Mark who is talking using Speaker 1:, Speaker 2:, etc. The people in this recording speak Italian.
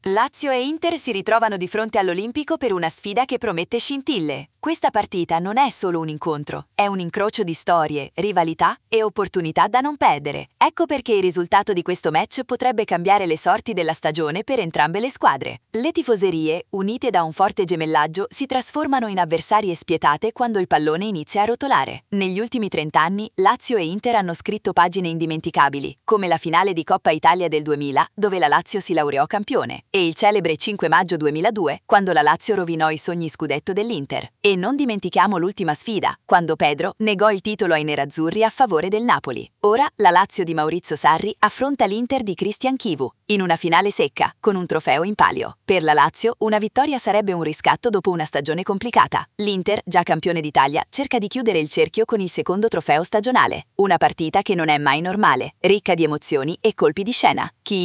Speaker 1: Lazio e Inter si ritrovano di fronte all'Olimpico per una sfida che promette scintille. Questa partita non è solo un incontro, è un incrocio di storie, rivalità e opportunità da non perdere. Ecco perché il risultato di questo match potrebbe cambiare le sorti della stagione per entrambe le squadre. Le tifoserie, unite da un forte gemellaggio, si trasformano in avversarie spietate quando il pallone inizia a rotolare. Negli ultimi 30 anni, Lazio e Inter hanno scritto pagine indimenticabili, come la finale di Coppa Italia del 2000, dove la Lazio si laureò campione, e il celebre 5 maggio 2002, quando la Lazio rovinò i sogni scudetto dell'Inter. E non dimentichiamo l'ultima sfida, quando Pedro negò il titolo ai nerazzurri a favore del Napoli. Ora la Lazio di Maurizio Sarri affronta l'Inter di Christian Chivu, in una finale secca, con un trofeo in palio. Per la Lazio, una vittoria sarebbe un riscatto dopo una stagione complicata. L'Inter, già campione d'Italia, cerca di chiudere il cerchio con il secondo trofeo stagionale. Una partita che non è mai normale, ricca di emozioni e colpi di scena. Chi